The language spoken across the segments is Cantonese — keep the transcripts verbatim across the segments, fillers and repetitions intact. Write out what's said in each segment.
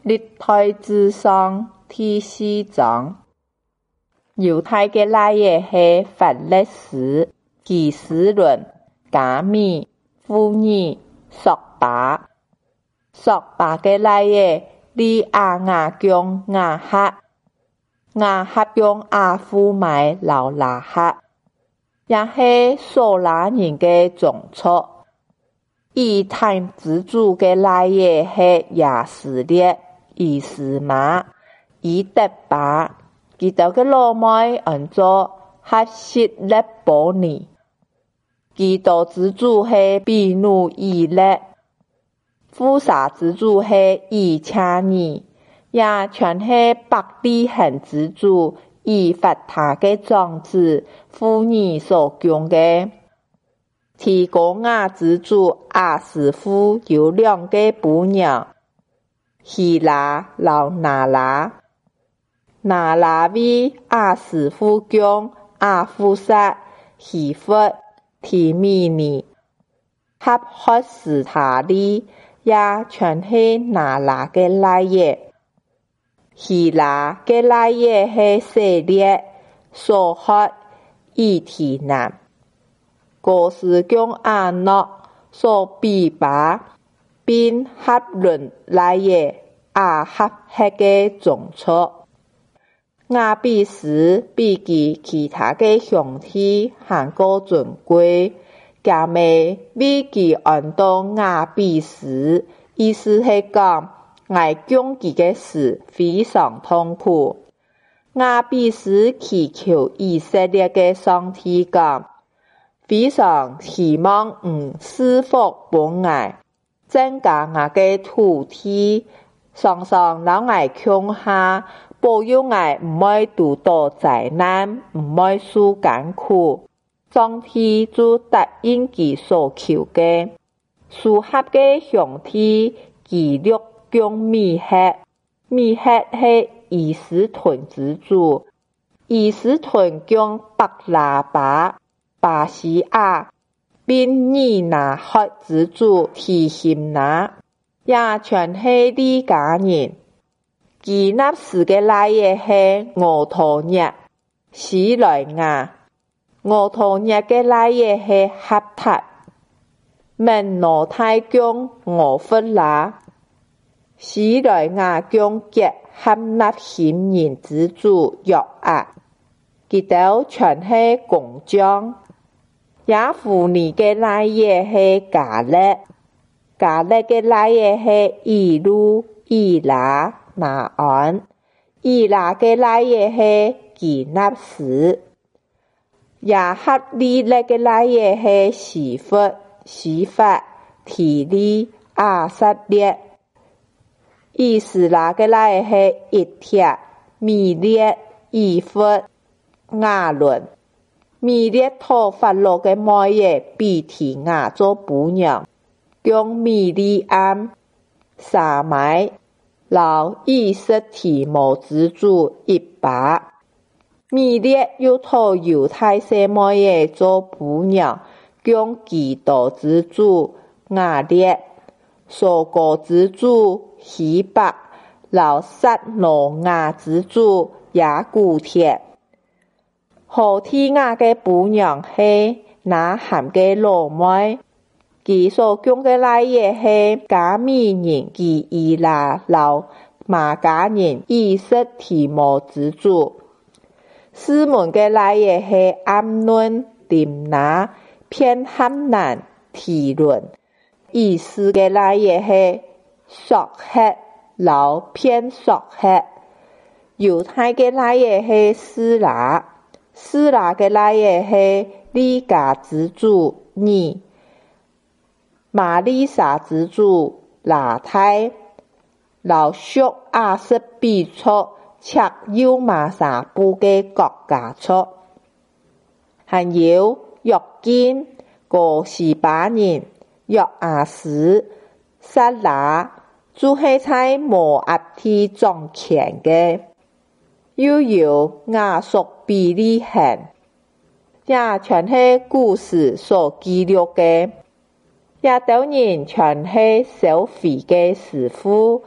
歷代志上第四章。猶太嘅來嘅係法勒斯、基斯倫、迦米、富爾、索巴。索巴嘅來嘅利亞雅將亞哈，亞哈將亞夫買老拉哈，也係索拉人嘅宗族。以探之主嘅來嘅係亞斯列、以斯瑪、以德巴。佢哋嘅老妹按做哈薛勒波尼，基督之主係比努以勒，富撒之主係以恰尼，也全係伯利恆之主以法他嘅長子富爾所供嘅。提哥亞之主亞斯夫有兩個婦娘，希拉和拿拉。拿拉為亞斯夫供亞夫撒、希弗、提米尼，合學斯塔利，也全係拿拉嘅來嘅。希拉嘅來嘅係色列、所學、以提南。哥斯供亞諾、所比巴，並合倫來嘅亞合赫嘅宗族。亞比斯比其其他嘅兄弟還個尊貴，加美為其按當亞比斯，意思係講愛供佢嘅事非常痛苦。亞比斯祈求以色列嘅上帝講，非常希望唔賜福本愛，增加我嘅土地，常常讓我強下。保佑我唔會遇到災難，唔會受艱苦。上帝就答應佢所求嘅。屬合嘅兄弟記錄供米赫，米赫係以斯頓之主，以斯頓供伯拉巴、巴西亞，並以拿赫之主提辛拿，也全係利家人。基納斯嘅來嘅係俄陀聶、西萊亞，俄陀聶嘅來嘅係哈塔，門羅太供俄弗拉，西萊亞供結含納險人之主約押，佢哋全係工匠。亞夫尼嘅來嘅係迦勒，迦勒嘅來嘅係以路、以拉。拿安，以拉嘅來嘅係基納斯，亞哈利勒嘅來嘅係西弗、西法、提利、亞撒列，以斯拉嘅來嘅係以帖、米列、以弗、亞倫，米列托法老嘅妹嘅比提亞做婦娘，供米利暗、撒買。老以色提摩之主一把，米列又托猶太姐妹嘅做婦娘，供基督之主亞列，所過之主希伯，老撒羅亞之主雅古帖。何提亞嘅婦娘係拿含嘅老妹。佢所供嘅來嘅係迦米人基伊拉老瑪迦人以色提摩之主，示門嘅來嘅係暗倫、丁拿、偏罕蘭、提倫，以斯嘅來嘅係索赫老偏索赫，猶太嘅來嘅係斯拉，斯拉嘅來嘅係利家之主尼。瑪利沙之主拿太，老屬亞瑟比族，赤幼瑪撒布嘅國家族，還有約金、哥西巴人、約亞斯、撒拉，就係在摩押地掌權嘅，又有亞述比利恆，也全係故事所記錄嘅。亞洲人全係收費嘅師傅，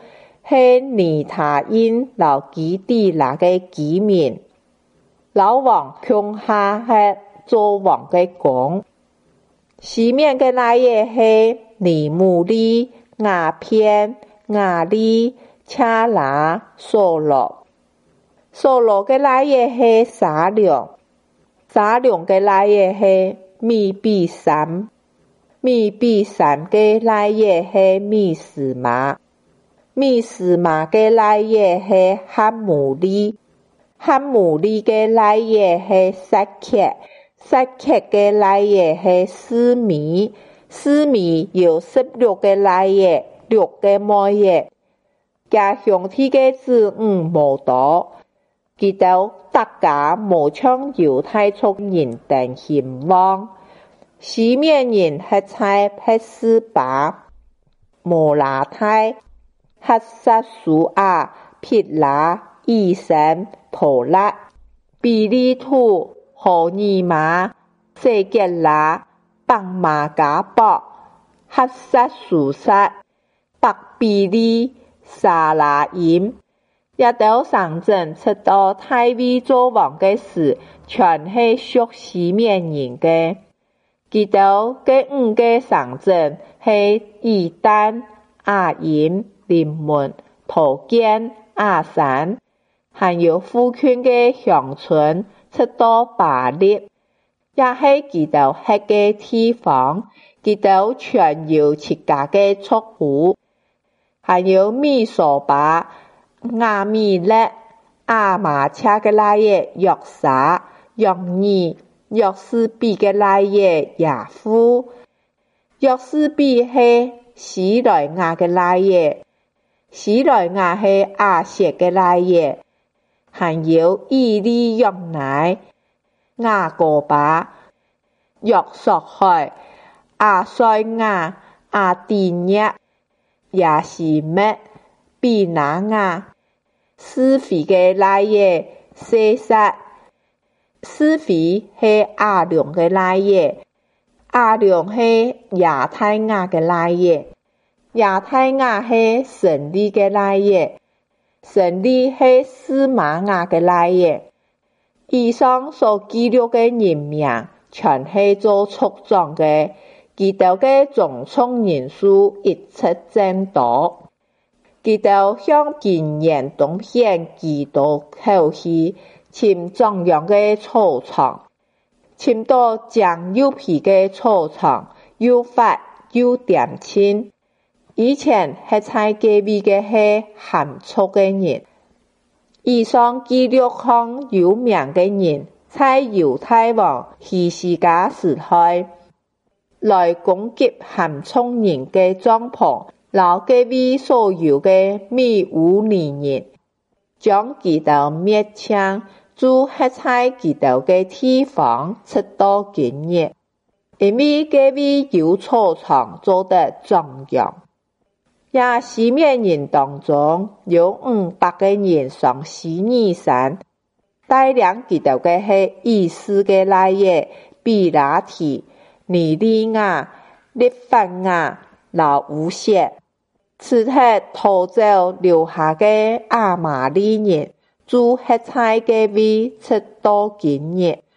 是尼他因老基地那个基民。老王穷下是做王的工。西面的那页是尼姆利、雅片、雅利、恰拉、索罗。索罗的那页是沙良。沙良的那页是米比山。米比山的那页是米斯玛。米斯玛的那页是哈姆利。哈姆利的那页是撒克。撒克的那页是斯米。斯米有十六个那页，六个末页。家乡体的子女无多，记得大家无像犹太族人等兴旺。西面人是在佩斯巴、摩拉泰、哈萨苏亚、皮拉、伊神、普拉、比利图、荷尼玛、塞吉拉、邦马加博、哈萨苏萨、北比利、沙拉因，也都上阵出到太尉做王的事，全是属西面人的。记得这五个上阵是以丹、阿因、临门、土建、阿山，还有附近的乡村出到巴列，也是记得那个地方，记得全有自家的祝福，还有米索巴、亚米勒、阿玛恰的那些约沙、约尼、约斯比的那些亚夫，约斯比是西莱亚的那些，西莱亚是阿谢的那些，还有伊利约乃、雅各巴、约索海、阿塞亚、阿蒂涅、亚西麦、比拿亚、斯菲的那些塞萨。斯菲是阿良的那页，阿良是亚太亚的那页，亚太亚是神利的那页，神利是司马亚的那页。以上所记录的人名，全是做出状的，记得的总총人数一七增多。记得向今年东县几多口气。深壮阳的草场，深到酱油皮的草场，又发又点清。以前是在隔壁的是含蓄的人。以上记录上有名的人，在犹太王希西家时代，来攻击含蓄人的帐篷，然后隔壁所有的米乌尼人，将其到灭枪。住喺在其头嘅地方出到今日，因为嗰位有草场做得壮阳。也西面人当中有五百个人上西尼山，带领其头嘅系意思嘅那嘢比拉提、尼利亚、列范亚、老乌谢，此係逃走留下嘅阿玛利人。住喺在嘅位出到今日。